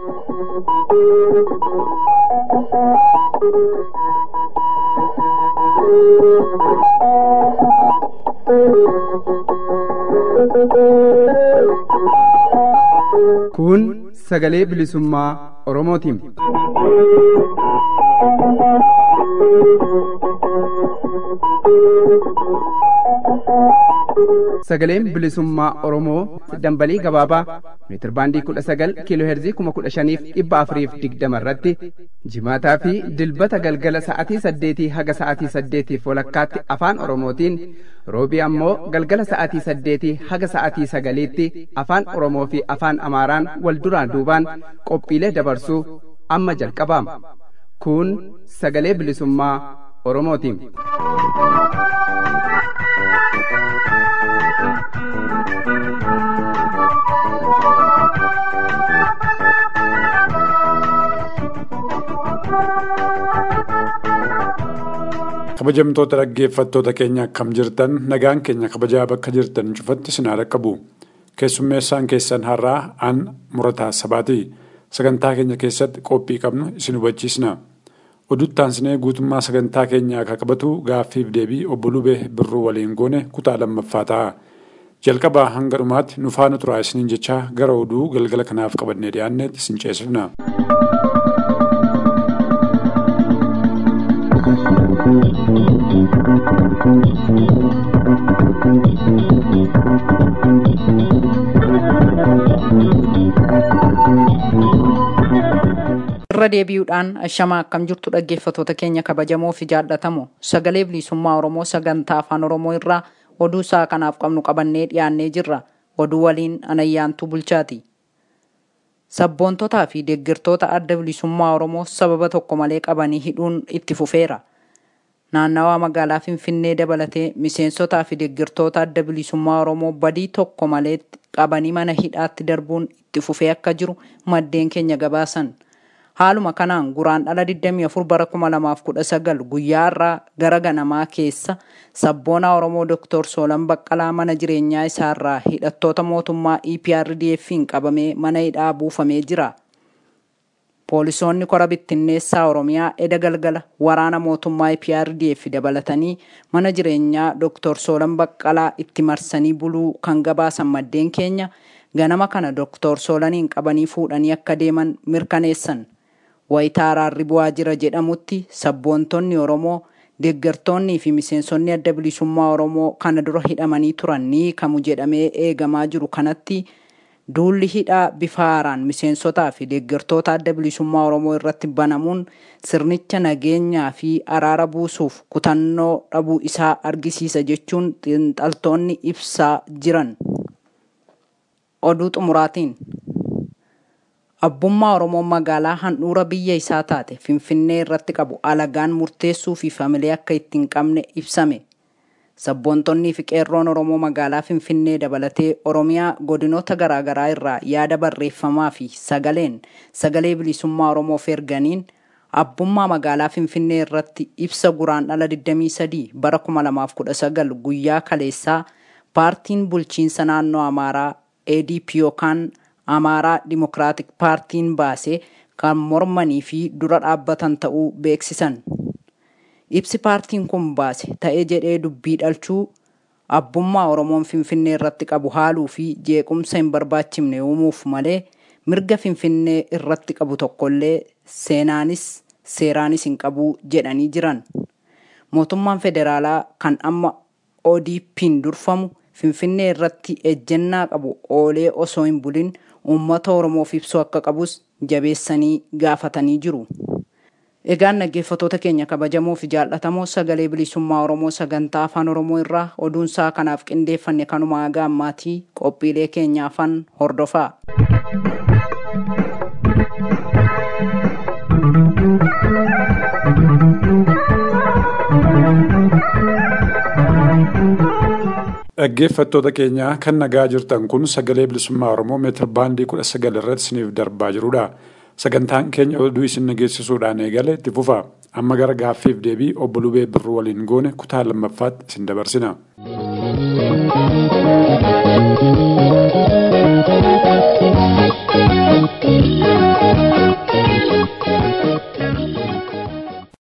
Kun sagalee bilisummaa Oromootiin. Sagaleen bilisummaa Oromoo dambalii gabaabaa meetir baandii 19 kiiloo heerzii 15,420 irratti jimaataa fi dilbata galgala sa'aatii 8 haga sa'aatii 8 walakkaatti afaan Oromootiin, roobii ammoo galgala sa'aatii 8 haga sa'aatii 9tti afaan Oromoo fi afaan Amaaraan wal duraan duubaan qophiilee dabarsuu amma jalqabama. Kun sagalee bilisummaa Oromootiin. Kabajamtoota dhaggeeffattoota keenya akkam jirtan, nagaan keenya kabajaa bakka jirtan cufatti isin haa dhaqqabu. Keessummeessaan keessan har'aa aan Murataa Sabaati. Sagantaa keenya keessatti qophii qabnu isin hubachiisna. Oduuttaansinee guutummaa sagantaa keenyaa akka qabatu gaaffiif deebii obbo Lubee Birruu waliin goone kutaa lammaffaa ta'a. Jalqabaa hanga dhumaatti nu faana turaa isiniin jechaa gara oduu galgala kanaaf qabannee dhiyaanneetti isin ceesifna. Irra deebi'uudhaan ashamaa akkam jirtu dhaggeeffattoota keenya kabajamoo fi jaallatamoo, sagalee bilisummaa Oromoo sagantaa afaan Oromoo irraa oduu isaa kanaaf qabnu qabannee dhiyaannee jirra. Oduu waliin Anayyaantuu Bulchaati. Sabboontotaa fi deeggartoota adda bilisummaa Oromoo sababa tokko malee qabanii hidhuun itti fufeera. Naannawaa magaalaa Finfinnee dabalatee miseensotaa fi deeggartoota adda bilisummaa Oromoo badii tokko malee qabanii mana hidhaatti darbuun itti fufee akka jiru maddeen keenya gabaasan. Haaluma kanaan guraandhala 24 bara 2019 guyyaa irraa gara ganamaa keessa sabboonaa Oromoo Dr. Soolan Baqqalaa mana jireenyaa isaarraa hidhattoota mootummaa EPRDF'n qabamee mana hidhaa buufamee jira. Poolisoonni kora bittinneessaa Oromiyaa eda galgala waraana mootummaa EPRDF dabalatanii mana jireenyaa Dr. Soolan Baqqalaa itti marsanii buluu kan gabaasan maddeen keenya ganama kana Dr. Soolaniin qabanii fuudhanii akka deeman mirkaneessan. Wayitaa araarri bu'aa jira jedhamutti sabboontonni Oromoo, deeggartoonnii fi miseensonni adda bilisummaa Oromoo kana dura hidhamanii turan ni hiikamu jedhamee eegamaa jiru kanatti duulli hidhaa bifa haaraan miseensotaa fi deeggartoota adda bilisummaa Oromoo irratti banamuun sirnicha nageenyaa fi araara buusuuf kutannoo dhabuu isaa argisiisa jechuun xiinxaltoonni ibsaa jiran. Oduu xumuraatiin. Abbummaa Oromoo magaalaa handhuura biyya isaa taate Finfinnee irratti qabu alagaan murteessuu fi familii akka ittiin qabne ibsame. Sabboontonnii fi qeerroon Oromoo magaalaa Finfinnee dabalatee Oromiyaa godinoota garaagaraa irraa yaada barreeffamaa fi sagalee bilisummaa Oromoof erganiin abbummaa magaalaa Finfinnee irratti ibsa guraandhala 23 bara 2019 guyyaa kaleessaa paartiin bulchiinsa naannoo Amaaraa ADP yookaan Amaaraa Dimokiraatik Paartiin baasee kan mormanii fi dura dhaabbatan ta'uu beeksisan. Ibsi paartiin kun baase ta'ee jedhee dubbii dhalchuu abbummaa Oromoon Finfinnee irratti qabu haaluu fi jeequmsa hin barbaachifne uumuuf malee mirga Finfinnee irratti qabu tokkollee seenaanis seeraanis hin qabu jedhanii jiran. Mootummaan federaalaa kan amma ODP'n durfamu Finfinnee irratti ejjennaa qabu oolee osoo hin bulin uummata Oromoof ibsuu akka qabus jabeessanii gaafatanii jiru. Egaan dhaggeeffattoota keenya kabajamoo fi jaallatamoo sagalee bilisummaa Oromoo sagantaa afaan Oromoo irraa oduun isaa kanaaf qindeeffanne kanuma haga ammaatii qophiilee keenya afaan hordofaa. Dhaggeeffattoota keenya kan nagaa jirtan kun sagalee bilisummaa Oromoo meetir baandii 19 irratti isiniif darbaa jirudha. Sagantaan keenya oduu isin dhageessisuudhaan eegale itti fufa. Amma gara gaaffiif deebii obbo Lubee Birruu waliin goone kutaa lammaffaatti isin dabarsina.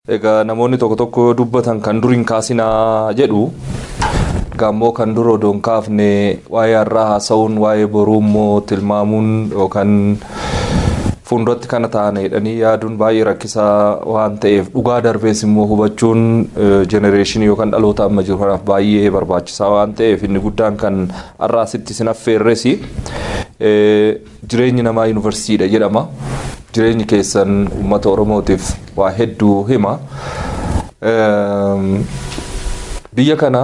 Egaa namoonni tokko dubbatan kan duriin kaasinaa jedhu gaammoo kan dura odoon kaafne waa'ee har'aa haasa'uun waa'ee boruu immoo tilmaamuun yookaan fuulduratti kana ta'an jedhanii yaaduun baay'ee rakkisaa waan ta'eef dhugaa darbees immoo hubachuun jenereeshinii yookaan dhaloota amma jiru kanaaf baay'ee barbaachisaa waan ta'eef inni guddaan kan har'aa sitti sin affeerres jireenyi namaa yuunivarsiitiidha jedhama. Jireenyi keessan uummata Oromootiif waa hedduu hima. Biyya kana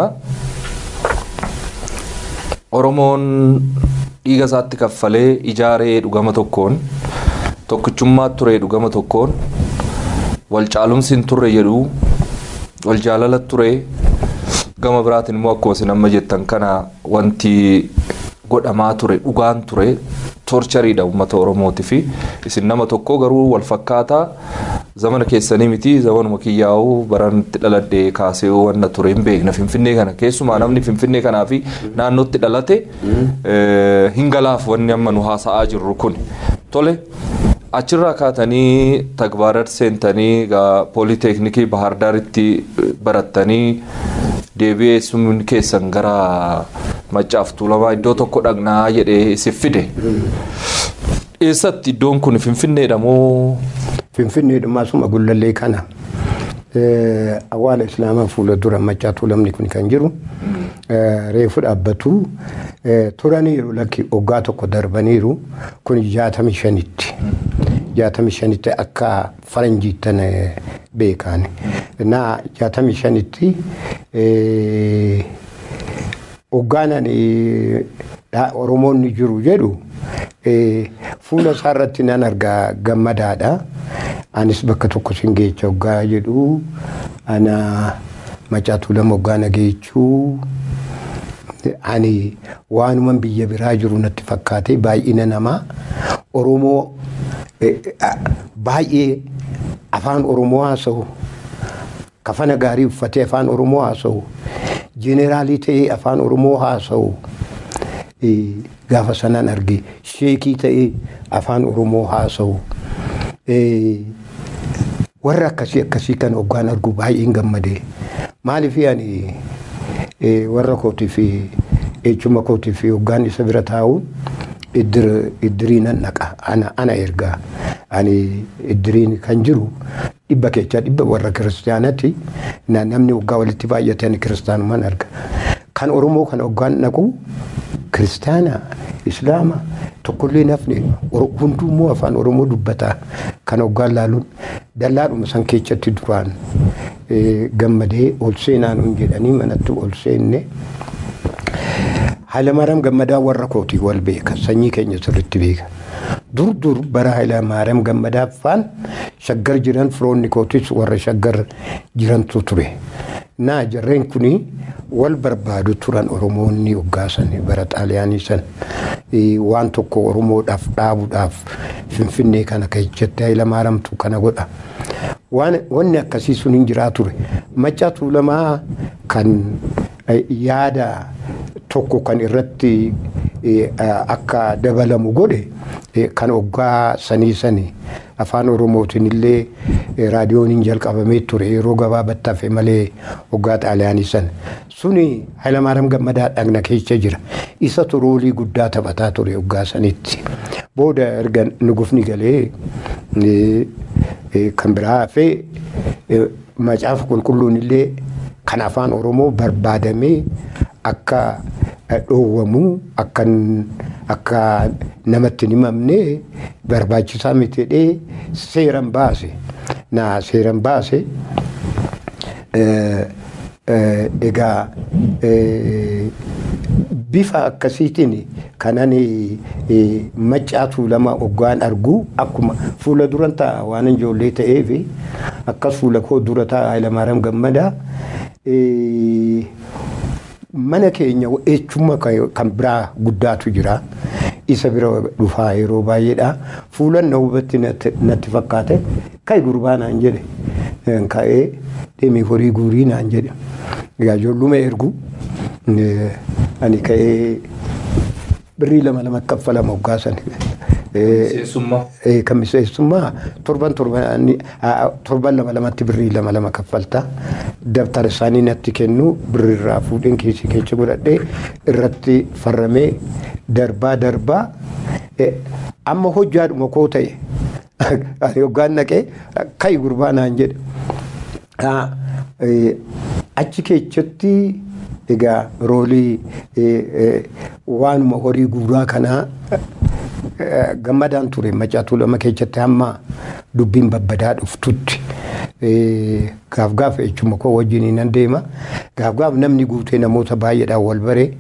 Oromoon dhiiga isaatti kaffalee ijaaree dhugama tokkoon tokkichummaa ture dhugama tokkoon wal caalumsi hin turre jedhu wal jaalala ture gama biraatiin immoo akkuma isin amma jettan kana wanti godhamaa ture dhugaan ture torchariidha uummata Oromootii fi isin nama tokko garuu wal fakkaataa zamana keessanii miti zamanuma kiyyaa'u baranatti dhaladhee kaasee wanna ture hin beekna Finfinnee kana keessumaa namni Finfinnee kanaa fi naannootti dhalate hingalaaf wanni amma nu haasa'aa jirru kun tole achirraa kaatanii tagbaarat seentanii pooliteknikii Bahar Daaritti barattanii deebi'ee sun keessan gara Maccaaf Tuulamaa iddoo tokko dhagnaa jedhee isif fide. Eessatti iddoon kun Finfinneedha moo? Finfinneedha suma gullallee kana. Awwaala Islaamaa fuula dura Maccaa Tuulamni kun kan jiru. Reefu dhaabbatu turaniiru lakki waggaa tokko darbaniiru kun 65tti. 65tti akka faranjiittan beekan. Na 65tti Oggaanaan Oromoonni jiru jedhu fuula isaarratti nan argaa gammadaadha. Anis bakka tokko sin geecha oggaa jedhu ana Maccaa Tuulamaa oggaana geechuu ani waanuman biyya biraa jiru natti fakkaate baay'ina namaa Oromoo baay'ee afaan Oromoo haasa'u kafana gaarii uffatee afaan Oromoo haasa'u Generaalii ta'ee afaan Oromoo haasa'u gaafa sanaan arge sheekii ta'ee afaan Oromoo haasa'u warra akkasii kan oggaan argu baay'een gammadee maaliif yaani warra kootii fi echuma kootii fi oggaan isa bira taa'uun iddiriinan naqa ana ergaa ani iddiriin kan jiru dhibba keechaa dhibba warra kiristaanatti namni oggaa walitti baay'atan kiristaanumaan arga kan Oromoo kan oggaan naqu kiristaana islaama tokkollee nafne hundummoo afaan Oromoo dubbata kan oggaan laaluun dallaadhuma san keessatti duraan gammadee ol seenaan jedhanii manatti ol seenne Hayilamaariyaam Gammadaa warra kootii wal beeka sanyii keenya sirriitti beeka dur bara Hayilamaariyaam Gammadaa faan shaggar jiran firoonni kootis warra shaggar jirantu ture naa jarreen kuni wal barbaadu turan Oromoonni oggaasan bara Xaaliyaanii san waan tokko Oromoodhaaf dhaabuudhaaf Finfinnee kana keessatti Hayilamaariyaamtu kana godha wanni akkasii sun hin jiraa ture Maccaa Tuulamaa kan yaada tokko kan irratti akka dabalamu godhe kan oggaa sanii afaan Oromootiin illee raadiyooniin jalqabamee ture yeroo gabaabattaaf malee oggaa Xaaliyaanii san suni Hayilamaariyaam Gammadaa dhagna keessa jira isa roolii guddaa taphataa ture oggaa sanitti booda erga nugufni galee kan biraa fi macaafa qulqulluun illee kan afaan Oromoo barbaadamee akka dhoowwamu akka namatti himamne barbaachisaa miti seeran baase egaa bifa akkasiitiin kanan Maccaa Tuulamaa oggaan argu akkuma fuula duran ta'a waan ijoollee ta'eef akkas fuula koo dura ta'a Hayilamaariyaam Gammadaa mana keenya echuma kan biraa guddaatu jira isa bira dhufaa yeroo baay'eedha fuulan na hubatti natti fakkaate kai gurbaa naan jedhe ka'ee deemee horii guurii naan jedhe egaa ijoolluma ergu ani ka'ee birrii lama kaffalama oggaasan kan miseensummaa torban lamatti birrii lama kaffalta. Dabtara isaanii natti kennu birriirraa fuudheen kiisii keessa godhadhee irratti farramee darbaa amma hojjaadhuma koo ta'e yoggaan naqee ka'i gurbaa naan jedhe. Achi keessatti egaa roolii waanuma horii guuraa kanaa gammadaan ture Macaatuu Lama keessatti hamma dubbiin babbadaa dhuftutti gaaf ejjuma koo wajjin nan deema. Gaaf namni guutee namoota baay'eedhaan wal baree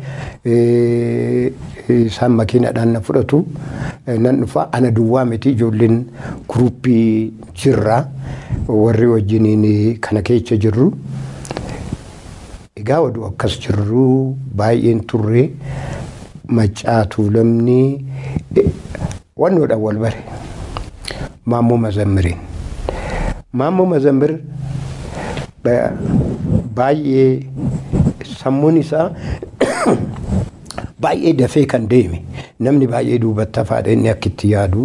isaan makiinaadhaan na fudhatu nan dhufa. Ana duwwaa miti ijoolleen guruppii jirra warri wajjiniin kana keessa jirru. Egaa oduu akkas jirru baay'een turre Macaatuu Lamni wannoodhaan wal bare Maammoo Mazammir baay'ee sammuun isaa baay'ee dafee kan deeme namni baay'ee duubatti hafaadha inni akka itti yaadu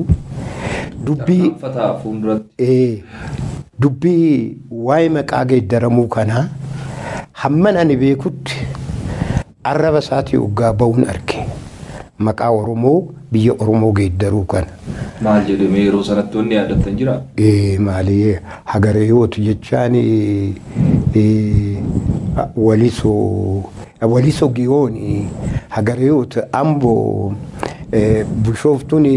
dubbii waa'ee maqaa geeddaramuu kanaa hamman ani beekutti arraba isaatii oggaa ba'uun arge maqaa Oromoo biyya Oromoo geeddaruu kana. Maal jedhamee yeroo sanatti wanni yaadatan jira? Maali hagareeyooti jechaan walisoo giyooni hagareeyooti Amboo Bishooftuun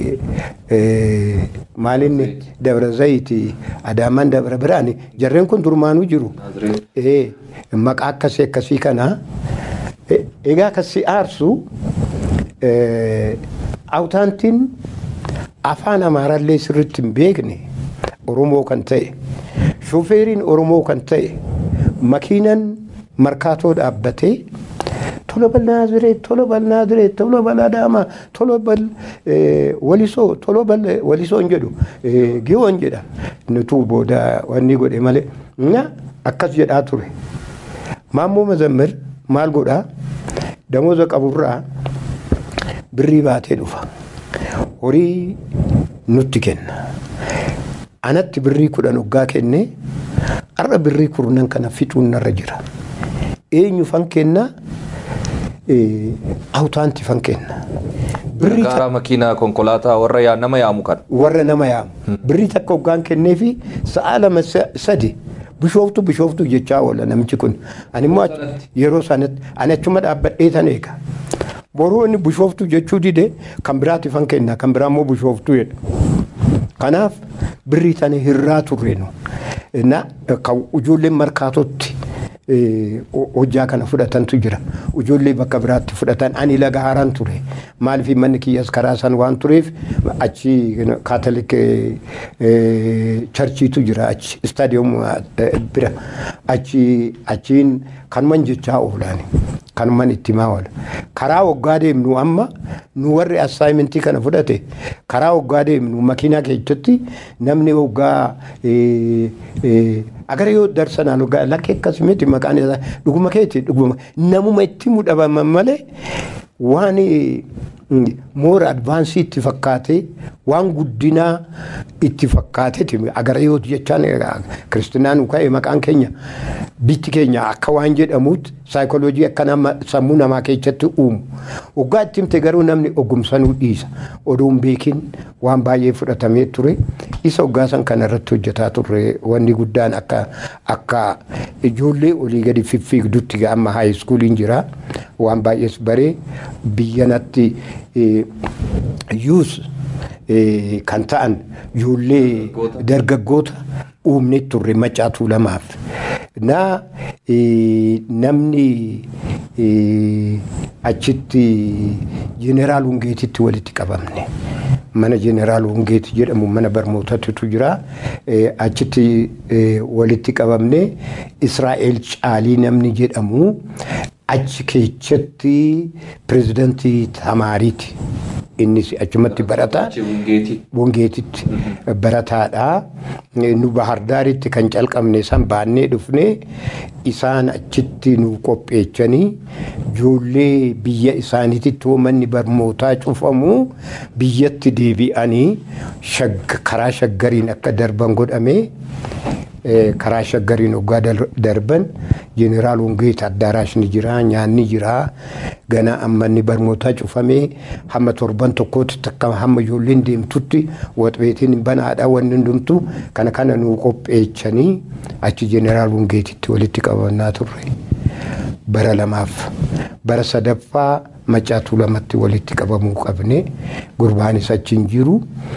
maalinni Dabra Zayiti Adaamaan Dabra Biraani jarreen kun durmaanuu jiru. Maqaa akkasii kana egaa akkasii aarsu awtaantiin afaan Amaaraallee sirriitti hin beekne Oromoo kan ta'e shofeeriin Oromoo kan ta'e makiinan markaatoo dhaabbatee tola bal Naazireet tola bal Adaamaa tola bal Walisoo tola bal Walisoon jedhu giyoon jedha nutuu booda wanni godhe malee akkas jedhaa ture. Maammoo Mazammir maal godhaa damooza qaburraa birrii baatee dhufa horii nutti kenna. Anatti birrii 10 oggaa kenne arra birrii 10 kana fixuun narra jira. Eenyu fan kenna awtaanti fan kenna. Gara makiinaa konkolaataa warra nama yaamu kan. Warra nama yaamu. Birrii takka oggaan kenneefi sa'a 2-3 Bishooftu jechaa oola namichi kun. Ani immoo yeroo sanatti ani achuma dhaabbadhee tan eega. Boruu inni Bishooftu jechuu dide kan biraatti fan kenna kan biraa immoo Bishooftu jedha. Kanaaf birrii tana hirraa turreenu. Na kan ijoolleen markaatotti hojjaa kana fudhatantu jira. Ijoollee bakka biraatti fudhatan ani laga haaraan ture. Maaliif manni kiyyas karaa san waan tureef achi kaatolik charchiitu jira achi istaadiyoom bira achiin kanuman jechaa oolaani. Kanuman itti maa oola. Karaa waggaa deemnu amma nu warri assaayimentii kana fudhate karaa waggaa deemnu makiinaa keessatti namni waggaa agar yoo darsanaan waggaa lakkee akkasumatti maqaan isaa dhuguma keetti dhuguma namuma itti mudhabaman malee waan moora advaansii itti fakkaate waan guddinaa itti fakkaate agar yoo jechaan Kiristaanaan ka'e maqaan keenya bitti keenya akka waan jedhamuutti saayikooloojii akka nama sammuu namaa keessatti uumu. Waggaa itti himte garuu namni ogumsanuu dhiisa. Oduun beekin waan baay'ee fudhatamee ture. Isa waggaa san kana irratti hojjetaa turre wanni guddaan akka ijoollee olii gadi fiffiigdutti amma haayiskuuliin jira. Waan baay'ees baree biyyanatti yuus kan ta'an ijoollee dargaggoota uumne turre Macaatuu Lamaaf. Na namni achitti Jeneraal Wungeetitti walitti qabamne. Mana Jeneraal Wungeeti jedhamu mana barnootatu jira. Achitti walitti qabamne Israa'el Caalii namni jedhamu achi keessatti pirezidantii Tamaariiti. Innis achumatti barataa Wongeetitti barataadha. Nu Bahardaaritti kan calqabne san baannee dhufne isaan achitti nu qopheechanii ijoollee biyya isaaniititti manni barnootaa cufamu biyyatti deebi'anii karaa shaggariin akka darban godhame. Karaa shaggariin hoggaa darban jeneraal Wongeet addaaraash ni jira, nyaanni jira. Gana ammanni barnootaa cufamee hamma torban tokkootti takka hamma ijoolleen deemtutti waxbeetiin banaadha wanni hundumtu kana nu qopheechanii achi jeneraal Wongeetitti walitti qabannaa turre. Bara lamaaf bara sadaffaa Macaatuu lamatti walitti qabamuu qabne gurbaanis achi hin jiru.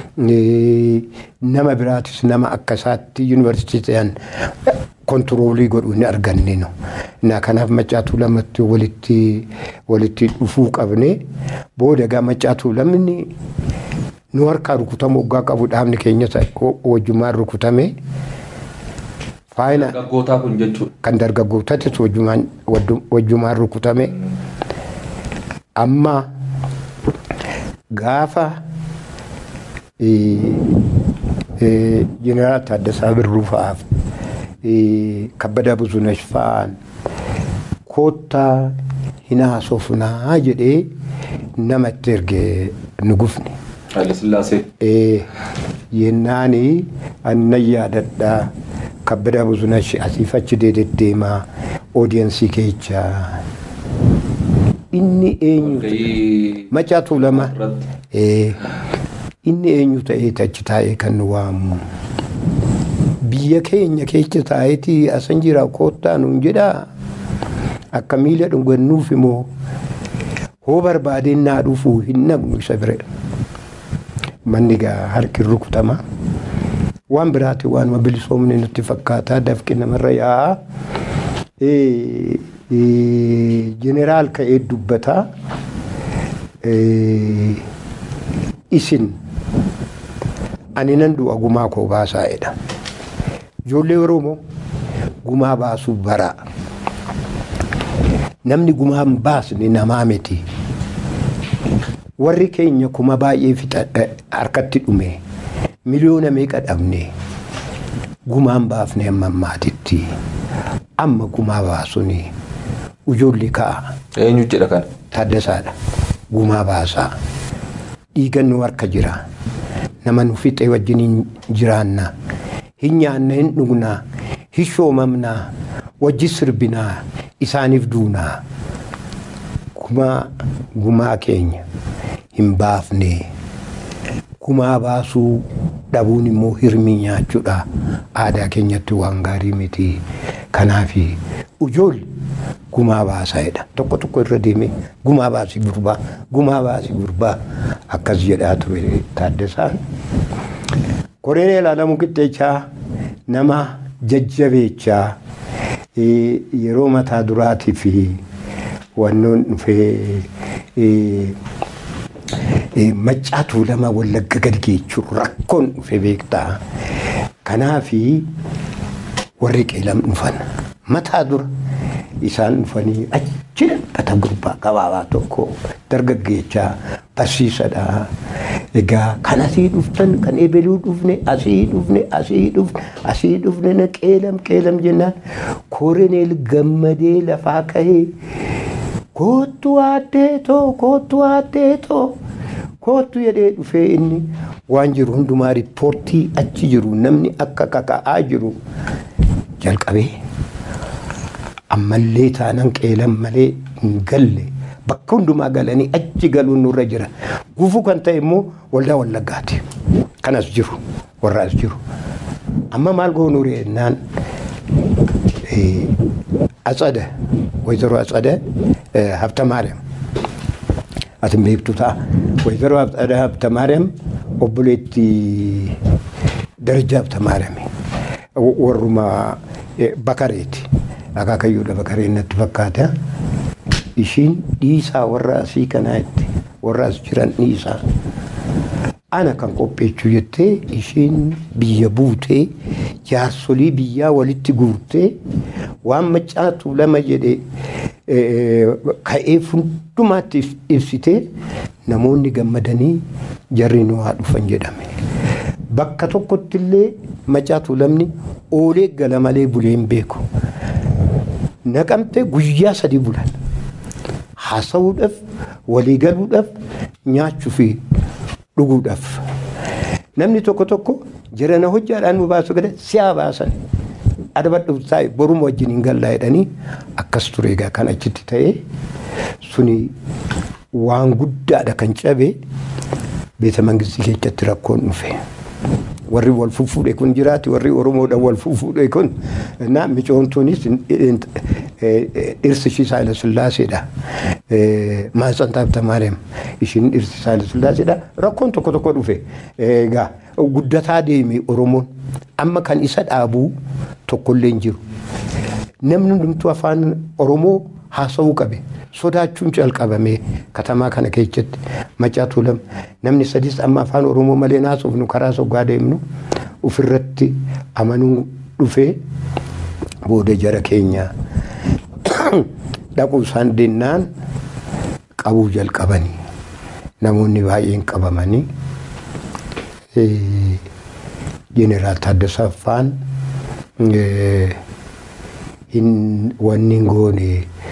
Nama biraatis nama akkasaatti yuunivarsiitiin kontiroolii godhu hin arganne no. Kanaaf Macaatuu lamatti walitti dhufuu qabne booda gaa Macaatuu lamni nu harkaa rukutamu hoggaa qabu dhaabni keenya wajjumaan rukutame. Faayina dargaggootaa kun jechuudha. Kan dargaggootatis wajjumaan rukutame. Amma gaafa jeneraal Taaddasaa Birruu fa'aaf Kabbadaa Buzunash fa'aan koottaa hin haasofnaa jedhee namatti erge nu gufne. Hayilasillaasee. Yennaani annan yaadadhaa Kabbadaa Buzunash asiif achi deddeemaa oodiyensii keechaa. Inni eenyu Macaatuu lama inni eenyu ta'ee achi taa'ee kan nu waamu biyya keenya keessa taa'eeti asan jira koottaa nuun jedhaa akka miila dhungannuuf immoo hoo barbaadeen naa dhufuu hin naqnu isa bira manni gaa harki rukutama waan biraati waan bilisoomni nutti fakkaataa dafqi namarra yaa'a. Jeneraal ka'ee dubbataa isin ani nan du'a gumaa koo baasaa'edha. Ijoollee Oromoo gumaa baasuu baraa. Namni gumaa hin baasne namaa miti. Warri keenya kuma baay'ee harkatti dhume miliyoona meeqa dhabne gumaan baafne amma ammaatitti amma gumaa baasuni. Ijoollee ka'a. Eenyu jedha kana? Taaddasaadha. Gumaa baasaa. Dhiigan nu harka jira. Nama nu fixee wajjin jiraanna. Hin nyaanna hin dhugnaa. Hin shoomamnaa. Wajji sirbinaa. Isaaniif duunaa. Gumaa keenya hin baafne. Gumaa baasuu dhabuun immoo hirmii nyaachuudha. Aadaa keenyatti waan gaarii miti. Kanaaf ijoollee gumaa baasaa'edha. Tokko irra deemee gumaa baasii gurbaa akkas jedhaa ture Taaddasaan. Koloneel Alamuu Qixxeechaa nama jajjabeechaa yeroo mataa duraatii fi wannoon dhufee Macaatuu lama Wallagga gadi geechuu rakkoon dhufee beektaa. Kanaaf warri Qeelam dhufan mataa dura isaan dhufanii achi dhaqata gurbaa gabaabaa tokko dargaggeechaa barsiisadha. Egaa kan asii dhuftan kan eebeluu dhufne asii dhufne na Qeelam jennaan Koloneel gammadee lafaa ka'ee koottu aaddeetoo koottu jedhee dhufee inni waan jiru hundumaa riippoortii achi jiru namni akka kaka'aa jiru jalqabee ammallee taanaan Qeelam malee hin galle bakka hundumaa galanii achi galuun nurra jira. Gufuu kan ta'e immoo waldaa Wallaggaati. Kanas jiru warraas jiru. Amma maal goonuu reennaan Atsada Wayzaroo Atsada Habtamaariyaam ati beektu ta'a. Wayzaroo Atsada Habtamaariyaam obboleetti Darajaa Habtamaariyaam warruma Bakareeti. Akaakayyuudha Bakareen natti fakkaata. Ishiin dhiisaa warra asii kanatti warra as jiran dhiisaa. Ana kan qopheechuu jettee ishiin biyya buutee jaarsolii biyyaa walitti guurtee waan Maccaatu Lama jedhee ka'ee hundumaatti ibsitee namoonni gammadanii jarri nu haa dhufan jedhame. Bakka tokkotti illee Maccaatu Lamni oolee gala malee bulee hin beeku. Naqamtee guyyaa 3 bulan. Haasawuudhaaf, walii galuudhaaf, nyaachuu fi dhuguudhaaf. Namni tokko jirana hojjaadhaan nu baasu gada si'aa baasan. Adabadhu taa'e boruma wajjin hin gallaa jedhanii akkas ture egaa kan achitti ta'e suni waan guddaadha kan cabe beeta mangistii keessatti rakkoon dhufe. Warri wal fuudhee kun jiraati warri Oromoodhaan wal fuudhee kun na micoomtuunis dhirsi ishii Haayile Sillaaseedha. Maatsan Taabta Maariyaam ishiin dhirsi Haayile Sillaaseedha. Rakkoon tokko dhufe egaa guddataa deeme Oromoon amma kan isa dhaabuu tokkollee hin jiru. Namni hundumtuu afaan Oromoo haasawuu qabe. Sodaachuun calqabame katamaa kana keessatti Maccaatu Lama namni 3 amma afaan Oromoo malee naasofnu karaa soggaa deemnu ofirratti amanuu dhufee booda jara keenya dhaquu isaan deennaan qabuu jalqabanii namoonni baay'een qabamanii Jeneraal Taaddasaa Faan wanni goone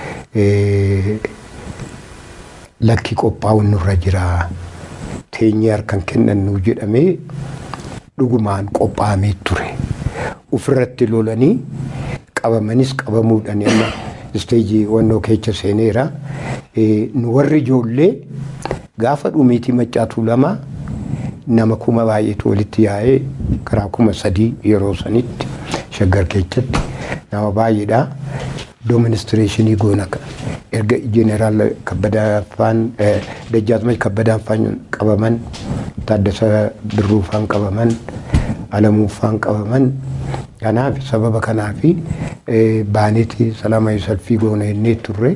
lakki qophaa'uun nurra jira teenyee harkaan kennannu jedhamee dhugumaan qophaa'amee ture. Ofirratti lolanii qabamanis qabamuudhaan amma isteejii wannoo keessa seeneera. Nu warri ijoollee gaafa dhumiitii Maccaatu Lama nama kuma baay'eetu walitti yaa'ee karaa 3,000 yeroo sanitti shaggar keessatti nama baay'eedha. Administreeshinii goona erga Jeneraal Kabbadaa Faan Dajjaazmaach Kabbadaa Faan qabaman Taaddasaa Birruu Faan qabaman Alamuu Faan qabaman kanaaf sababa kanaaf baaneti salaamayi salfii goona jennee turre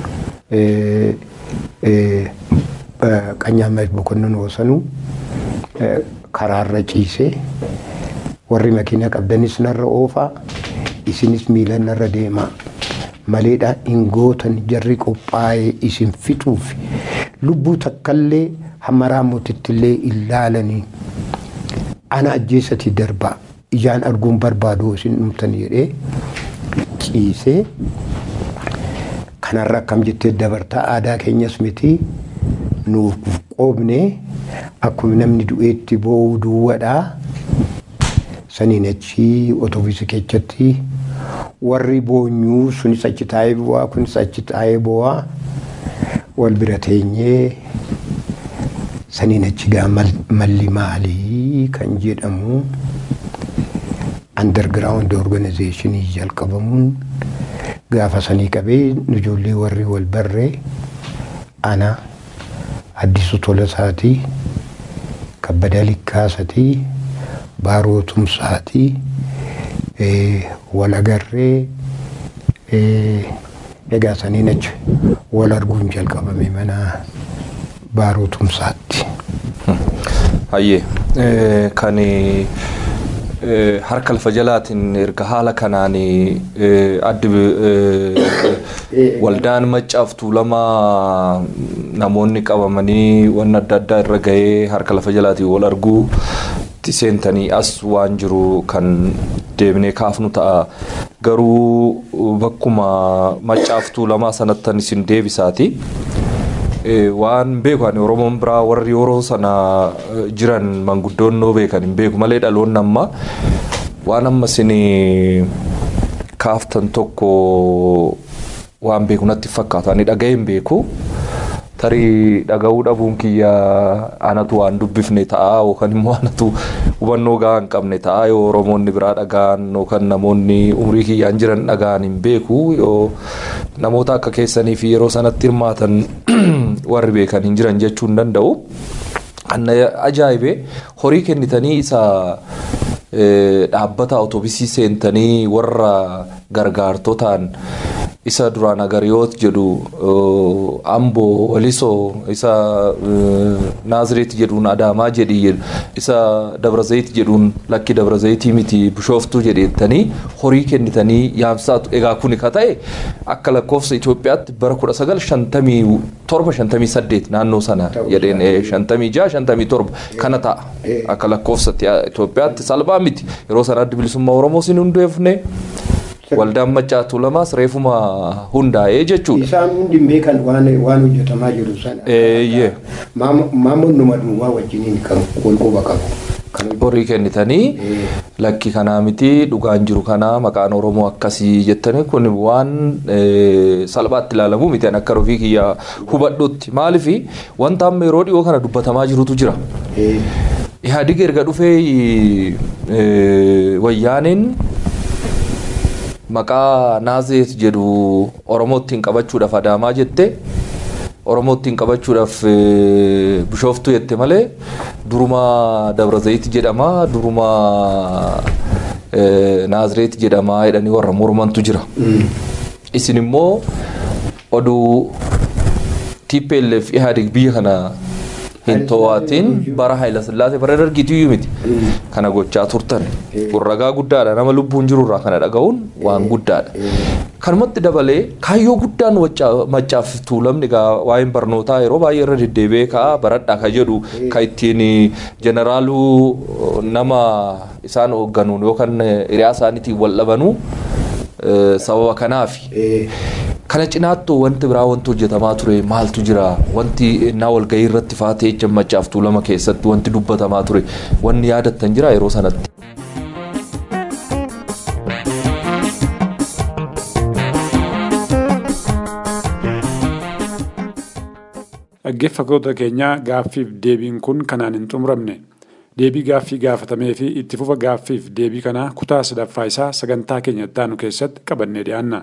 Qanyaammaa Bokonnon Wasanuu karaarra ciisee warri makiina qabdanis narra oofaa isinis miilan narra deemaa. Maleedha hin gootan jarri qophaa'ee isin fixuuf lubbuu takkallee hamma raamotittillee ilaalanii ana ajjeesati darbaa ijaan arguun barbaadu isin dhumtan jedhee ciisee kanarra akkam jettee dabartaa aadaa keenyas miti nuuf qoobne akkuma namni du'eetti boo'uu duwwadhaa saniin achi otobusii keessatti warri boonyuu sunis achi taa'ee bu'aa kunis achi taa'ee bu'aa wal bira teenyee saniin achi gaa malli maalii kan jedhamu underground organization jalqabamuun gaafa sanii qabee ijoollee warri wal barree ana Addisuu Tolasaatii Kabbadaa Likkaasatii Baaroo Tumsaatii wal agarree egaa saniin achi wal arguun jalqabame mana Baaroo Tumsaatti. Hayyee kan harka lafa jalaatiin erga haala kanaan addi waldaan Maccaaftuu Lama namoonni qabamanii waan adda addaa irra gahee harka lafa jalaatiin wal arguu seentanii as waan jiru kan deebinee kaafnu ta'a. Garuu bakkuma Maccaaftuu Lamaa sanattan isin deebisaati. Waan beeku ani Oromoon biraa warri yeroo sana jiran manguddoonnoo beekan hin beeku malee dhaloonni amma waan amma isin kaaftan tokko waan beeku natti fakkaatu ani dhaga'ee hin beeku. Tarii dhaga'uu dhabuun kiyya anatu waan dubbifne ta'a yookaan immoo anatu hubannoo gahaa hin qabne ta'a yoo Oromoonni biraa dhaga'an yookaan namoonni umrii kiyyaan jiran dhaga'an hin beeku yoo namoota akka keessanii fi yeroo sanatti hirmaatan warri beekan hin jiran jechuu hin danda'u. Anna ajaa'ibee horii kennitanii isa dhaabbata otobusii seentanii warra gargaartotaan isa duraan agariyoot jedhu Amboo Walisoo isa Naazreet jedhuun Adaamaa jedhi isa Dabrazayit jedhuun lakki Dabrazayitii miti Bishooftuu jedhettanii horii kennitanii yaamsaatu egaa kuni ka ta'e akka lakkoofsa Itoophiyaatti bara 1957 naannoo sana jedheen 56-57 kana ta'a akka lakkoofsa Itoophiyaatti salphaa miti yeroo sanatti bilisummaa Oromoo sin hundeefne waldaan Maccaatu Lamaas reefuma hundaa'ee jechuudha. Isaan hundi beekan waan hojjetamaa jiru sana. Maamoon numa duwwaa wajjiniin kan qulquba qabu. Horii kennitanii lakki kanaa miti dhugaan jiru kanaa maqaan Oromoo akkasii jettanii kun waan salphaatti ilaalamu miti akka rofii kiyya hubadhutti maaliifi wanta amma yeroo dhiyoo kana dubbatamaa jirutu jira. Ihaadig erga dhufee wayyaaniin maqaa Naazreet jedhu Oromootiin qabachuudhaaf Adaamaa jette Oromootiin qabachuudhaaf Bishooftuu jette malee duruma Dabrazayit jedhama duruma Naazreet jedhama jedhanii warra mormantu jira. Isin immoo oduu TPLF Ihaadig biyya kana Hintootiin bara Haayila Sillaasee bara dargiitii miti kana gochaa turtan ragaa guddaadha nama lubbuun jirurraa kana dhaga'uun waan guddaadha kanumatti dabalee kaayyoo guddaan Maccaaf Tuulamni egaa waa'een barnootaa yeroo baay'ee irra deddeebi'ee ka'a baradhaa ka jedhu ka ittiin jeneraaluu nama isaan hoogganuun yookaan hiriyaa isaaniitiin wal dhabanuu sababa kanaaf kana cinaattuu wanti biraa wanti hojjetamaa ture maaltu jira wanti naa walgahii irratti faatee jecha Maccaaf Tuulama keessatti wanti dubbatamaa ture wanni yaadattan jira yeroo sanatti. Dhaggeeffattoota keenya gaaffiif deebiin kun kanaan hin xumuramne. Deebii gaaffii gaafatamee fi itti fufa gaaffiif deebii kanaa kutaa sadaffaa isaa sagantaa keenya itti aanu keessatti qabannee dhiyaanna.